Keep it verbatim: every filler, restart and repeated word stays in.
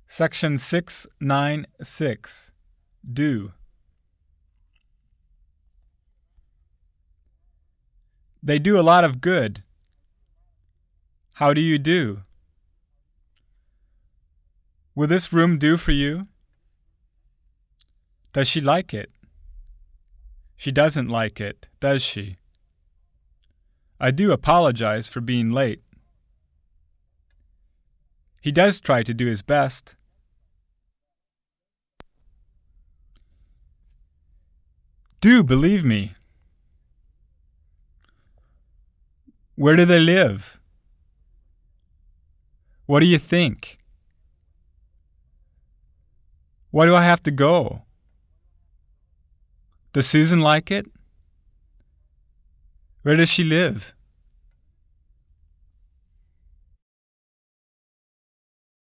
Section six ninety-six. Do. They do a lot of good. How do you do? Will this room do for you? Does she like it? She doesn't like it, does she? I do apologize for being late. He does try to do his best. Do believe me. Where do they live? What do you think? Why do I have to go? Does Susan like it? Where does she live?